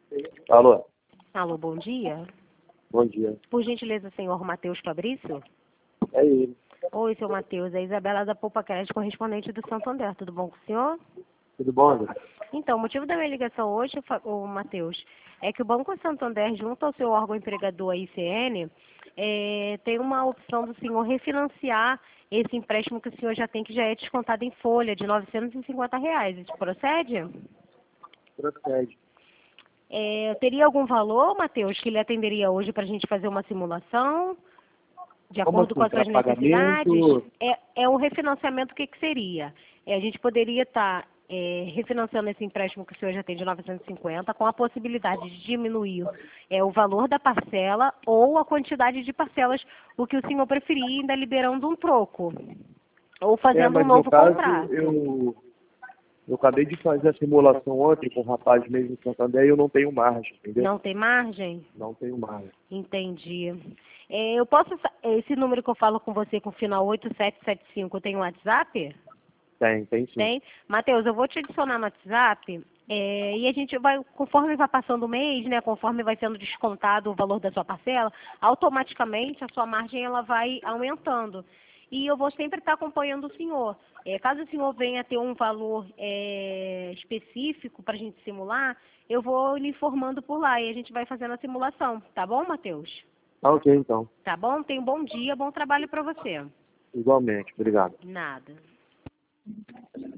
Alô, Alô, bom dia. bom dia. Por gentileza, senhor Matheus Fabrício? É ele. Oi, seu Matheus. É a Isabela da Poupa Crédito, correspondente do Santander. Tudo bom com o senhor? Tudo bom, André? Então, o motivo da minha ligação hoje, Matheus, é que o Banco Santander, junto ao seu órgão empregador, a ICN, tem uma opção do senhor refinanciar esse empréstimo que o senhor já tem, que já é descontado em folha, de R$ 950. Isso procede? Procede. Teria algum valor, Matheus, que lhe atenderia hoje para a gente fazer uma simulação, de Como acordo com assim? as Para suas necessidades? pagamento? É um refinanciamento, o que seria? A gente poderia estar refinanciando esse empréstimo que o senhor já tem de 950, com a possibilidade de diminuir o valor da parcela ou a quantidade de parcelas, o que o senhor preferir, ainda liberando um troco, ou fazendo um Mas no novo caso, contrato. eu acabei de fazer a simulação ontem com o rapaz mesmo em Santander e eu não tenho margem, entendeu? Não tem margem? Não tenho margem. Entendi. Esse número que eu falo com você com o final 8775, tem um WhatsApp? Tem sim. Tem. Matheus, eu vou te adicionar no WhatsApp e a gente vai, conforme vai passando o mês, né, conforme vai sendo descontado o valor da sua parcela, automaticamente a sua margem ela vai aumentando. E eu vou sempre estar acompanhando o senhor. Caso o senhor venha ter um valor específico para a gente simular, eu vou lhe informando por lá e a gente vai fazendo a simulação. Tá bom, Matheus? Tá ok, então. Tá bom? Tenha um bom dia, bom trabalho para você. Igualmente. Obrigado. Nada.